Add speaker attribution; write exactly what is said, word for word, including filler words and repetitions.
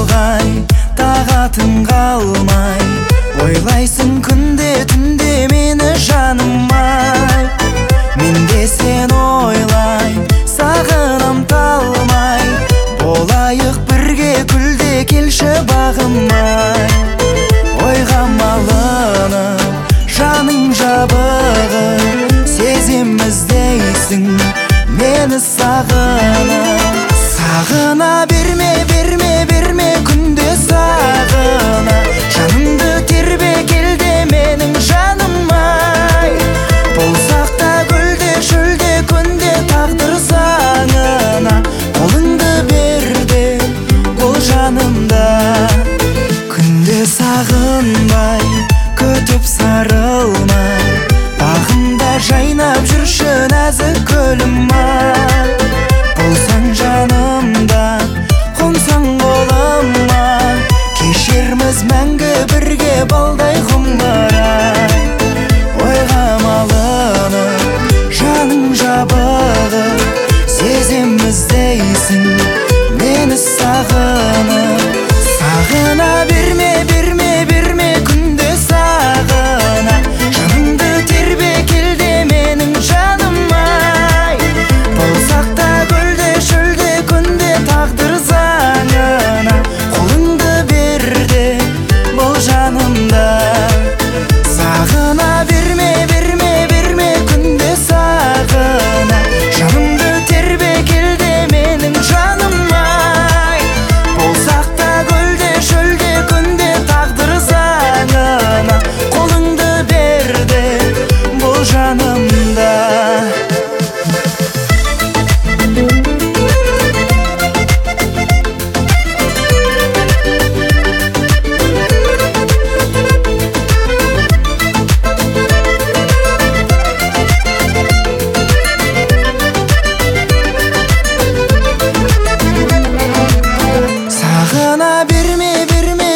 Speaker 1: болғай, тағатың қалмай, ойлайсың күнде түнде мені жанымай. Мен де сен ойлай, сағынам талмай, болайық бірге күлде келші бағымай. Ойға малынып, жаның жабығып, сеземіздейсің мені сағынып. Сағына берме, берме, берме күнде сағына, жанымды тербе келде менің жаным-ай. Болсақ та гүлде шөлде күнде тағдыр заңына, қолыңды берде бол жанымда. Күнде сағынбай, күтіп сарылмай, бағымда жайнап жүрші нәзік гүлім-ай. Болсаң жанымда, қонсаң қолыма, кешерміз мәңгі бірге балдай ғұмыр-ай. Ойға малынып, жаның жабығып, сеземіздейсің мені сағынып. Сағына берме, берме, берме күнде сағына, жанымды тербе келде менің жаным-ай. Болсақ та гүлде шөлде күнде тағдыр заңына, қолыңды берде бол жанымда. Сағына берме, берме, берме күнде сағына, жанымды тербе келде менің жаным-ай. Болсақ та гүлде шөлде күнде тағдыр заңына, қолыңды берде бол жанымда. Сағына берме, берме,